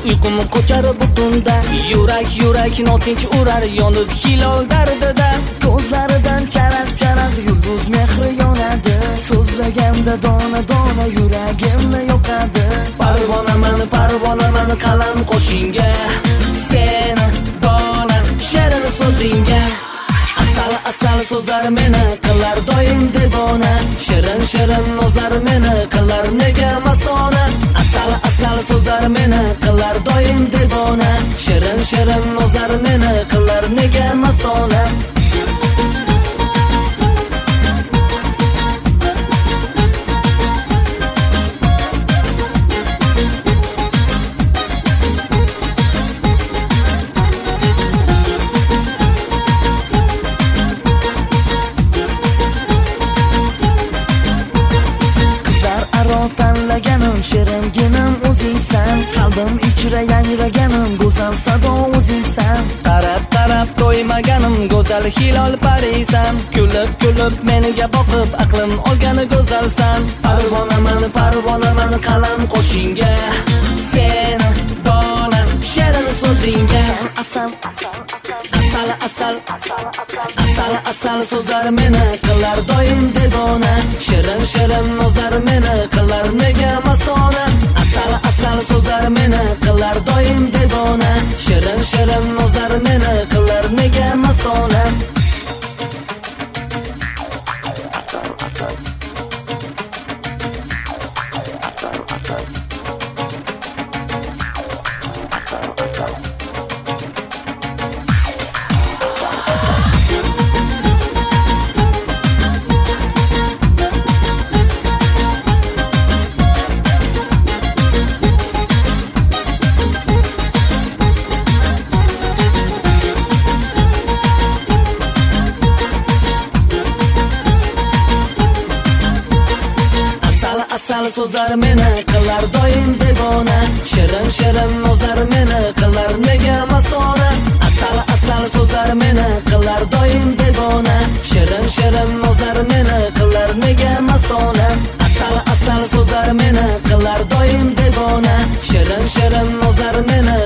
uyqum qochar butunda. Yurak notinch urar yonib hilol dardida. Ko'zlaridan charaq yulduz mehri yonadi. So'zlaganda dona yuragimni yoqadi. Parvonaman qalam qo'shinga, seni dona she'rin so'zingga. Asal so'zlar meni qilar doim devona. Shirin nozlar meni qilar nega mastona. Asal so'zlar meni qilar doim devona. Shirin nozlar meni qilar nega mastona. Tanlaganim shiringinim o'zingsan. Qalbim ichra yangraganim go'zal sado o'zingsan. Qarab to'ymaganim go'zal hilol parisan. Kulib meniga boqib aqlim olgani go'zalsan. Parvonaman qalam qo'shinga, seni dona she'rin so'zingga. Asal so'zlar meni qilar doim devona. Shirin nozlar meni qilar nega mastona. Asal so'zlar meni qilar doim devona. Shirin nozlar meni qilar nega mastona. Asal so'zlar meni qilar doim devona. Shirin nozlar meni qilar nega mastona. Asal so'zlar meni qilar doim devona. Shirin nozlar meni qilar nega mastona. Asal so'zlar meni qilar doim devona. Shirin nozlar meni